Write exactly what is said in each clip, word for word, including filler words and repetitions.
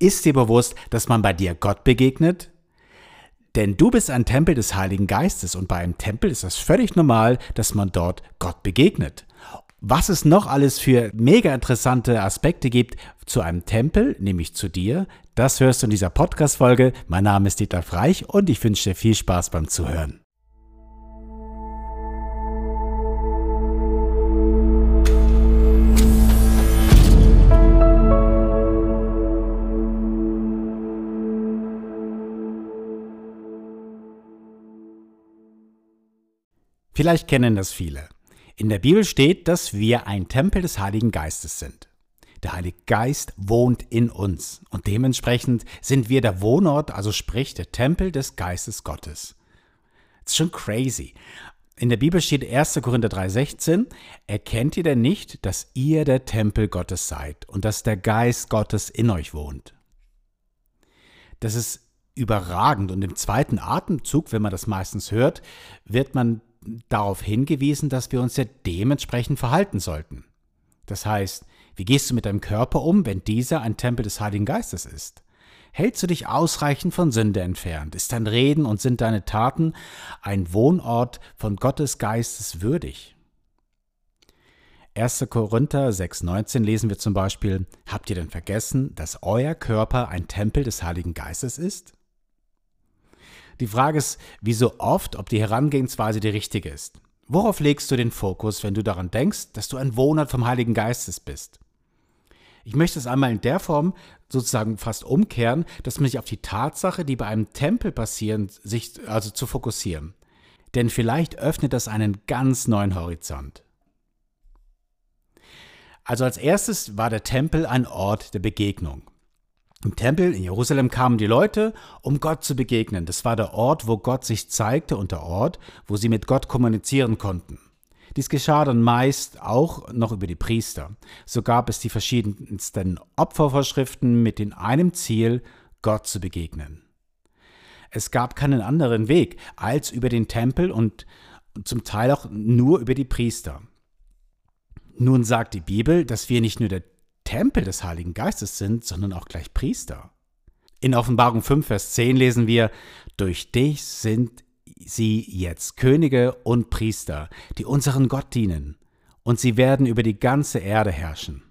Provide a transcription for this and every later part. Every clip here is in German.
Ist dir bewusst, dass man bei dir Gott begegnet? Denn du bist ein Tempel des Heiligen Geistes und bei einem Tempel ist es völlig normal, dass man dort Gott begegnet. Was es noch alles für mega interessante Aspekte gibt zu einem Tempel, nämlich zu dir, das hörst du in dieser Podcast-Folge. Mein Name ist Dieter Freich und ich wünsche dir viel Spaß beim Zuhören. Vielleicht kennen das viele. In der Bibel steht, dass wir ein Tempel des Heiligen Geistes sind. Der Heilige Geist wohnt in uns und dementsprechend sind wir der Wohnort, also sprich der Tempel des Geistes Gottes. Das ist schon crazy. In der Bibel steht erster Korinther drei sechzehn, erkennt ihr denn nicht, dass ihr der Tempel Gottes seid und dass der Geist Gottes in euch wohnt? Das ist überragend und im zweiten Atemzug, wenn man das meistens hört, wird man darauf hingewiesen, dass wir uns ja dementsprechend verhalten sollten. Das heißt, wie gehst du mit deinem Körper um, wenn dieser ein Tempel des Heiligen Geistes ist? Hältst du dich ausreichend von Sünde entfernt? Ist dein Reden und sind deine Taten ein Wohnort von Gottes Geistes würdig? erster Korinther sechs neunzehn lesen wir zum Beispiel, habt ihr denn vergessen, dass euer Körper ein Tempel des Heiligen Geistes ist? Die Frage ist, wie so oft, ob die Herangehensweise die richtige ist. Worauf legst du den Fokus, wenn du daran denkst, dass du ein Wohnort vom Heiligen Geistes bist? Ich möchte es einmal in der Form sozusagen fast umkehren, dass man sich auf die Tatsache, die bei einem Tempel passieren, sich also zu fokussieren. Denn vielleicht öffnet das einen ganz neuen Horizont. Also als erstes war der Tempel ein Ort der Begegnung. Im Tempel in Jerusalem kamen die Leute, um Gott zu begegnen. Das war der Ort, wo Gott sich zeigte und der Ort, wo sie mit Gott kommunizieren konnten. Dies geschah dann meist auch noch über die Priester. So gab es die verschiedensten Opfervorschriften mit dem einem Ziel, Gott zu begegnen. Es gab keinen anderen Weg als über den Tempel und zum Teil auch nur über die Priester. Nun sagt die Bibel, dass wir nicht nur der Tempel des Heiligen Geistes sind, sondern auch gleich Priester. In Offenbarung fünf, Vers zehn lesen wir, durch dich sind sie jetzt Könige und Priester, die unseren Gott dienen, und sie werden über die ganze Erde herrschen.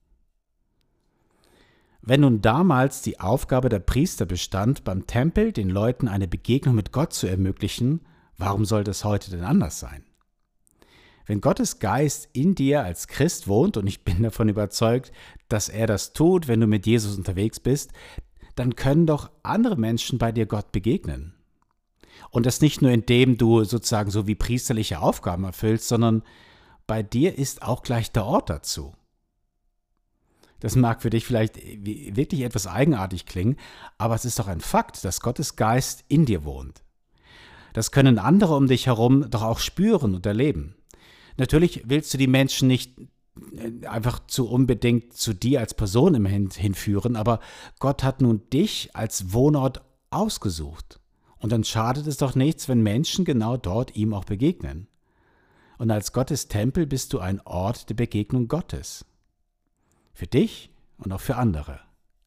Wenn nun damals die Aufgabe der Priester bestand, beim Tempel den Leuten eine Begegnung mit Gott zu ermöglichen, warum soll das heute denn anders sein? Wenn Gottes Geist in dir als Christ wohnt, und ich bin davon überzeugt, dass er das tut, wenn du mit Jesus unterwegs bist, dann können doch andere Menschen bei dir Gott begegnen. Und das nicht nur, indem du sozusagen so wie priesterliche Aufgaben erfüllst, sondern bei dir ist auch gleich der Ort dazu. Das mag für dich vielleicht wirklich etwas eigenartig klingen, aber es ist doch ein Fakt, dass Gottes Geist in dir wohnt. Das können andere um dich herum doch auch spüren und erleben. Natürlich willst du die Menschen nicht einfach zu unbedingt zu dir als Person im hinführen, aber Gott hat nun dich als Wohnort ausgesucht. Und dann schadet es doch nichts, wenn Menschen genau dort ihm auch begegnen. Und als Gottes Tempel bist du ein Ort der Begegnung Gottes. Für dich und auch für andere.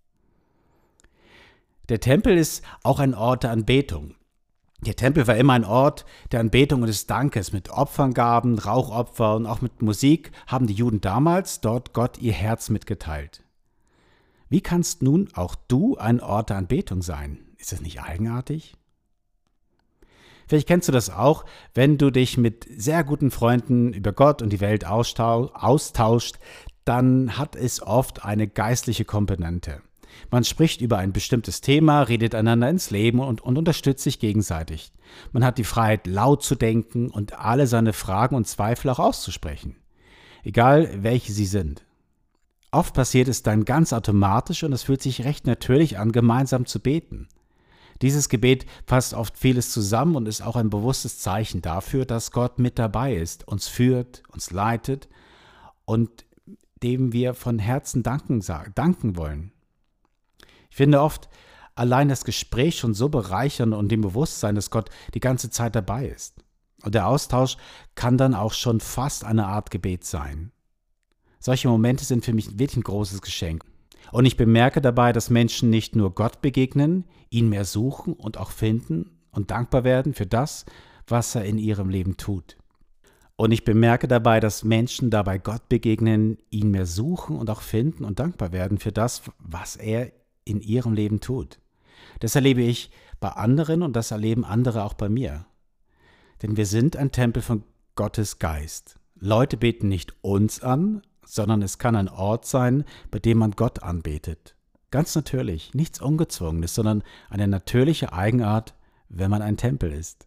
Der Tempel ist auch ein Ort der Anbetung. Der Tempel war immer ein Ort der Anbetung und des Dankes. Mit Opferngaben, Rauchopfer und auch mit Musik haben die Juden damals dort Gott ihr Herz mitgeteilt. Wie kannst nun auch du ein Ort der Anbetung sein? Ist das nicht eigenartig? Vielleicht kennst du das auch, wenn du dich mit sehr guten Freunden über Gott und die Welt austauscht, dann hat es oft eine geistliche Komponente. Man spricht über ein bestimmtes Thema, redet einander ins Leben und, und unterstützt sich gegenseitig. Man hat die Freiheit, laut zu denken und alle seine Fragen und Zweifel auch auszusprechen. Egal, welche sie sind. Oft passiert es dann ganz automatisch und es fühlt sich recht natürlich an, gemeinsam zu beten. Dieses Gebet fasst oft vieles zusammen und ist auch ein bewusstes Zeichen dafür, dass Gott mit dabei ist, uns führt, uns leitet und dem wir von Herzen danken, danken wollen. Ich finde oft allein das Gespräch schon so bereichernd und dem Bewusstsein, dass Gott die ganze Zeit dabei ist. Und der Austausch kann dann auch schon fast eine Art Gebet sein. Solche Momente sind für mich wirklich ein großes Geschenk. Und ich bemerke dabei, dass Menschen nicht nur Gott begegnen, ihn mehr suchen und auch finden und dankbar werden für das, was er in ihrem Leben tut. Und ich bemerke dabei, dass Menschen dabei Gott begegnen, ihn mehr suchen und auch finden und dankbar werden für das, was er in ihrem Leben tut. Das erlebe ich bei anderen und das erleben andere auch bei mir. Denn wir sind ein Tempel von Gottes Geist. Leute beten nicht uns an, sondern es kann ein Ort sein, bei dem man Gott anbetet. Ganz natürlich, nichts Ungezwungenes, sondern eine natürliche Eigenart, wenn man ein Tempel ist.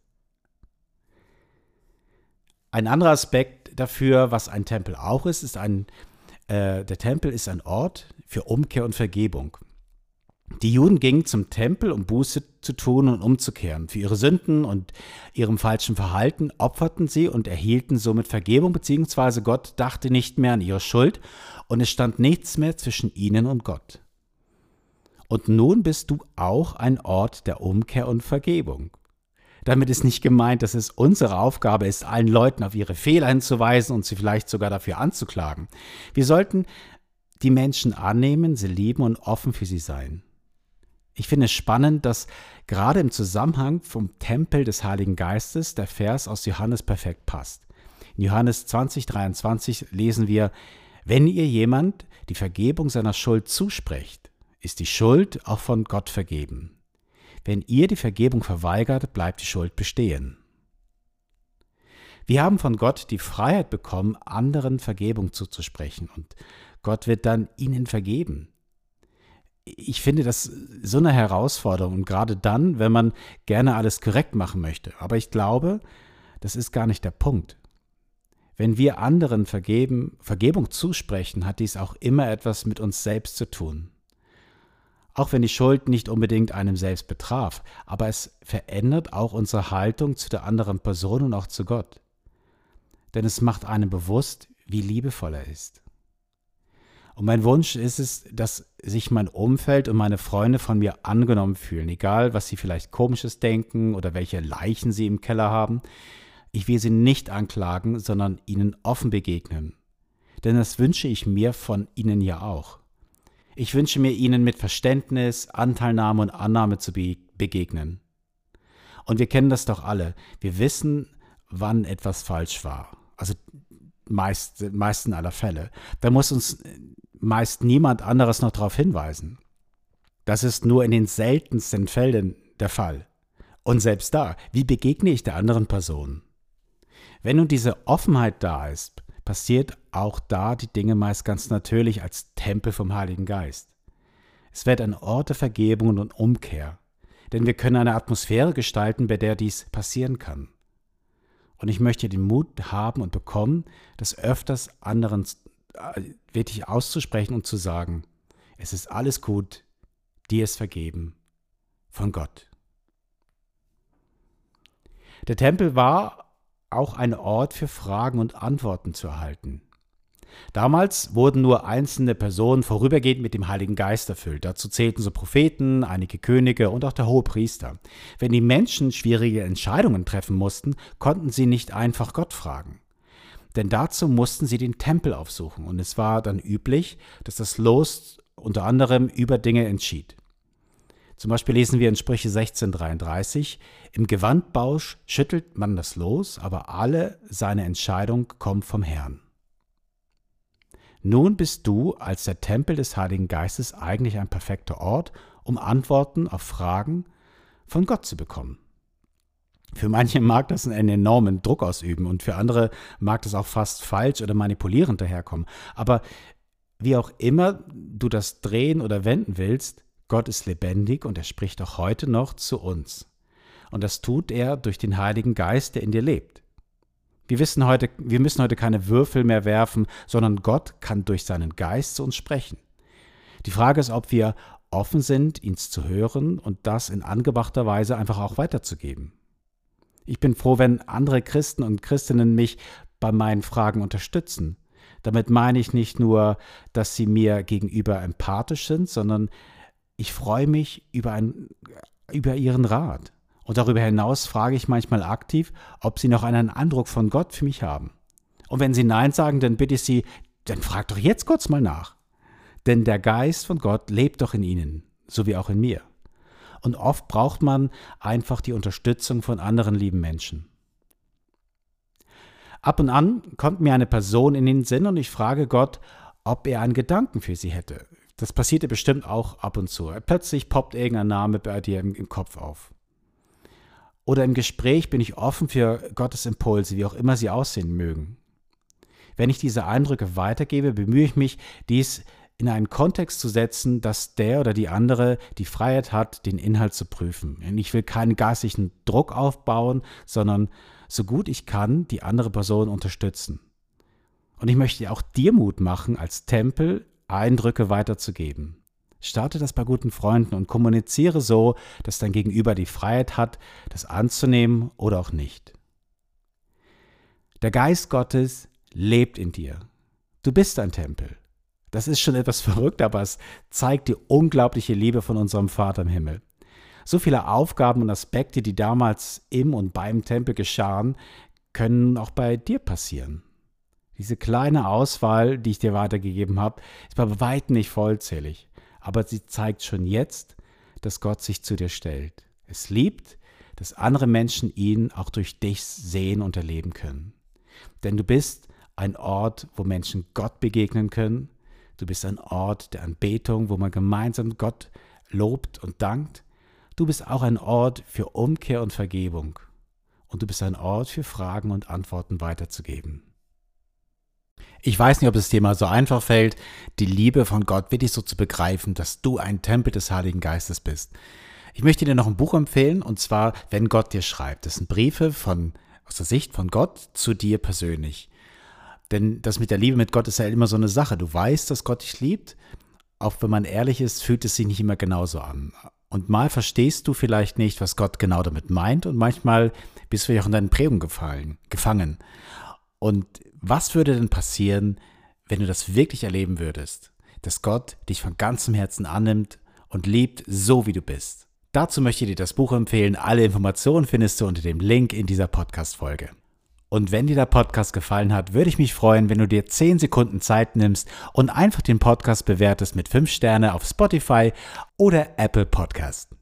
Ein anderer Aspekt dafür, was ein Tempel auch ist, ist ein, äh, der Tempel ist ein Ort für Umkehr und Vergebung. Die Juden gingen zum Tempel, um Buße zu tun und umzukehren. Für ihre Sünden und ihrem falschen Verhalten opferten sie und erhielten somit Vergebung, beziehungsweise Gott dachte nicht mehr an ihre Schuld und es stand nichts mehr zwischen ihnen und Gott. Und nun bist du auch ein Ort der Umkehr und Vergebung. Damit ist nicht gemeint, dass es unsere Aufgabe ist, allen Leuten auf ihre Fehler hinzuweisen und sie vielleicht sogar dafür anzuklagen. Wir sollten die Menschen annehmen, sie lieben und offen für sie sein. Ich finde es spannend, dass gerade im Zusammenhang vom Tempel des Heiligen Geistes der Vers aus Johannes perfekt passt. In Johannes zwanzig, dreiundzwanzig lesen wir: Wenn ihr jemand die Vergebung seiner Schuld zusprecht, ist die Schuld auch von Gott vergeben. Wenn ihr die Vergebung verweigert, bleibt die Schuld bestehen. Wir haben von Gott die Freiheit bekommen, anderen Vergebung zuzusprechen, und Gott wird dann ihnen vergeben. Ich finde das so eine Herausforderung, und gerade dann, wenn man gerne alles korrekt machen möchte. Aber ich glaube, das ist gar nicht der Punkt. Wenn wir anderen vergeben, Vergebung zusprechen, hat dies auch immer etwas mit uns selbst zu tun. Auch wenn die Schuld nicht unbedingt einem selbst betraf, aber es verändert auch unsere Haltung zu der anderen Person und auch zu Gott. Denn es macht einem bewusst, wie liebevoll er ist. Und mein Wunsch ist es, dass sich mein Umfeld und meine Freunde von mir angenommen fühlen, egal was sie vielleicht Komisches denken oder welche Leichen sie im Keller haben. Ich will sie nicht anklagen, sondern ihnen offen begegnen. Denn das wünsche ich mir von ihnen ja auch. Ich wünsche mir, ihnen mit Verständnis, Anteilnahme und Annahme zu be- begegnen. Und wir kennen das doch alle. Wir wissen, wann etwas falsch war. Also meist, meisten aller Fälle. Da muss uns meist niemand anderes noch darauf hinweisen. Das ist nur in den seltensten Fällen der Fall. Und selbst da, wie begegne ich der anderen Person? Wenn nun diese Offenheit da ist, passiert auch da die Dinge meist ganz natürlich als Tempel vom Heiligen Geist. Es wird ein Ort der Vergebung und Umkehr, denn wir können eine Atmosphäre gestalten, bei der dies passieren kann. Und ich möchte den Mut haben und bekommen, das öfters anderen wirklich auszusprechen und zu sagen: Es ist alles gut, dir ist vergeben von Gott. Der Tempel war auch ein Ort für Fragen und Antworten zu erhalten. Damals wurden nur einzelne Personen vorübergehend mit dem Heiligen Geist erfüllt. Dazu zählten so Propheten, einige Könige und auch der Hohepriester. Wenn die Menschen schwierige Entscheidungen treffen mussten, konnten sie nicht einfach Gott fragen. Denn dazu mussten sie den Tempel aufsuchen, und es war dann üblich, dass das Los unter anderem über Dinge entschied. Zum Beispiel lesen wir in Sprüche sechzehn dreiunddreißig: Im Gewandbausch schüttelt man das Los, aber alle seine Entscheidung kommt vom Herrn. Nun bist du als der Tempel des Heiligen Geistes eigentlich ein perfekter Ort, um Antworten auf Fragen von Gott zu bekommen. Für manche mag das einen enormen Druck ausüben und für andere mag das auch fast falsch oder manipulierend daherkommen. Aber wie auch immer du das drehen oder wenden willst, Gott ist lebendig und er spricht auch heute noch zu uns. Und das tut er durch den Heiligen Geist, der in dir lebt. Wir wissen heute, wir müssen heute keine Würfel mehr werfen, sondern Gott kann durch seinen Geist zu uns sprechen. Die Frage ist, ob wir offen sind, ihn zu hören und das in angebrachter Weise einfach auch weiterzugeben. Ich bin froh, wenn andere Christen und Christinnen mich bei meinen Fragen unterstützen. Damit meine ich nicht nur, dass sie mir gegenüber empathisch sind, sondern ich freue mich über, ein, über ihren Rat. Und darüber hinaus frage ich manchmal aktiv, ob sie noch einen Eindruck von Gott für mich haben. Und wenn sie Nein sagen, dann bitte ich sie, dann frag doch jetzt kurz mal nach. Denn der Geist von Gott lebt doch in ihnen, so wie auch in mir. Und oft braucht man einfach die Unterstützung von anderen lieben Menschen. Ab und an kommt mir eine Person in den Sinn und ich frage Gott, ob er einen Gedanken für sie hätte. Das passiert dir bestimmt auch ab und zu. Plötzlich poppt irgendein Name bei dir im, im Kopf auf. Oder im Gespräch bin ich offen für Gottes Impulse, wie auch immer sie aussehen mögen. Wenn ich diese Eindrücke weitergebe, bemühe ich mich, dies in einen Kontext zu setzen, dass der oder die andere die Freiheit hat, den Inhalt zu prüfen. Und ich will keinen geistigen Druck aufbauen, sondern so gut ich kann, die andere Person unterstützen. Und ich möchte auch dir Mut machen, als Tempel Eindrücke weiterzugeben. Starte das bei guten Freunden und kommuniziere so, dass dein Gegenüber die Freiheit hat, das anzunehmen oder auch nicht. Der Geist Gottes lebt in dir. Du bist ein Tempel. Das ist schon etwas verrückt, aber es zeigt die unglaubliche Liebe von unserem Vater im Himmel. So viele Aufgaben und Aspekte, die damals im und beim Tempel geschahen, können auch bei dir passieren. Diese kleine Auswahl, die ich dir weitergegeben habe, ist bei weitem nicht vollzählig. Aber sie zeigt schon jetzt, dass Gott sich zu dir stellt. Es liebt, dass andere Menschen ihn auch durch dich sehen und erleben können. Denn du bist ein Ort, wo Menschen Gott begegnen können. Du bist ein Ort der Anbetung, wo man gemeinsam Gott lobt und dankt. Du bist auch ein Ort für Umkehr und Vergebung. Und du bist ein Ort für Fragen und Antworten weiterzugeben. Ich weiß nicht, ob das Thema so einfach fällt, die Liebe von Gott wirklich so zu begreifen, dass du ein Tempel des Heiligen Geistes bist. Ich möchte dir noch ein Buch empfehlen, und zwar Wenn Gott dir schreibt. Das sind Briefe von, aus der Sicht von Gott zu dir persönlich. Denn das mit der Liebe mit Gott ist ja immer so eine Sache. Du weißt, dass Gott dich liebt. Auch wenn man ehrlich ist, fühlt es sich nicht immer genauso an. Und mal verstehst du vielleicht nicht, was Gott genau damit meint. Und manchmal bist du ja auch in deinen Prägungen gefallen, gefangen. Und was würde denn passieren, wenn du das wirklich erleben würdest? Dass Gott dich von ganzem Herzen annimmt und liebt, so wie du bist. Dazu möchte ich dir das Buch empfehlen. Alle Informationen findest du unter dem Link in dieser Podcast-Folge. Und wenn dir der Podcast gefallen hat, würde ich mich freuen, wenn du dir zehn Sekunden Zeit nimmst und einfach den Podcast bewertest mit fünf Sterne auf Spotify oder Apple Podcast.